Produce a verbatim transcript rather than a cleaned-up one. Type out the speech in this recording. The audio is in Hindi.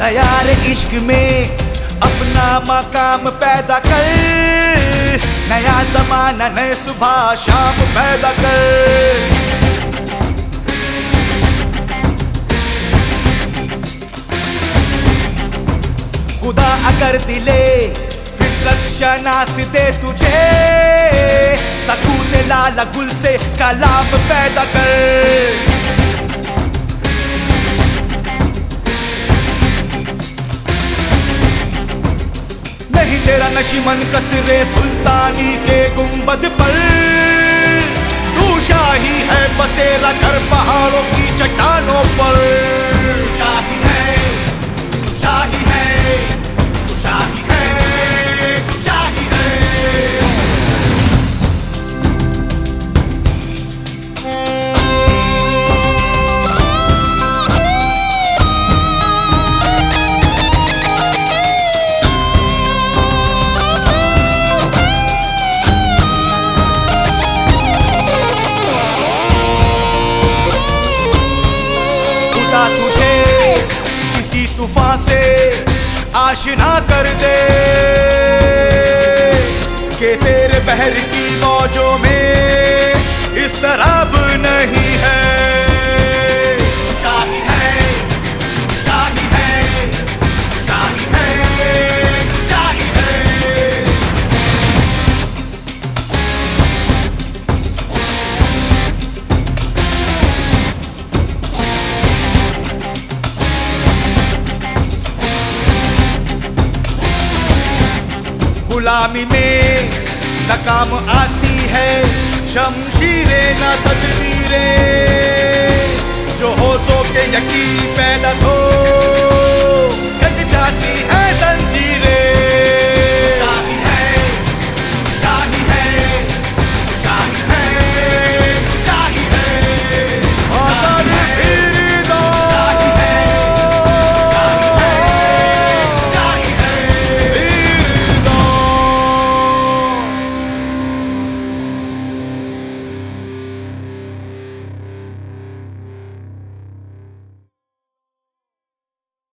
तैयार इश्क में अपना मकाम पैदा कर, नया जमाना नए सुबह शाम पैदा कर। खुदा अगर दिले फितरत शनास दे तुझे, सकून लाला गुल से कलाम पैदा कर। नहीं तेरा नशीमन कसरे सुल्तानी के गुंबद पर, तू शाही है बसेरा कर पहाड़ों की चट्टानों पर। शाही है, शाही है, शाही है, शाही है। खुदा तुझे किसी तूफान से आशना कर दे कि तेरे बहर की मौजों में इस तरह नहीं है। शाही है, शाही है, शाही है, शाही है। गुलामी में नाकाम आती है शमशीरें न तदबीरें, जो होशों के यकीन पैदा तो कट जाती है।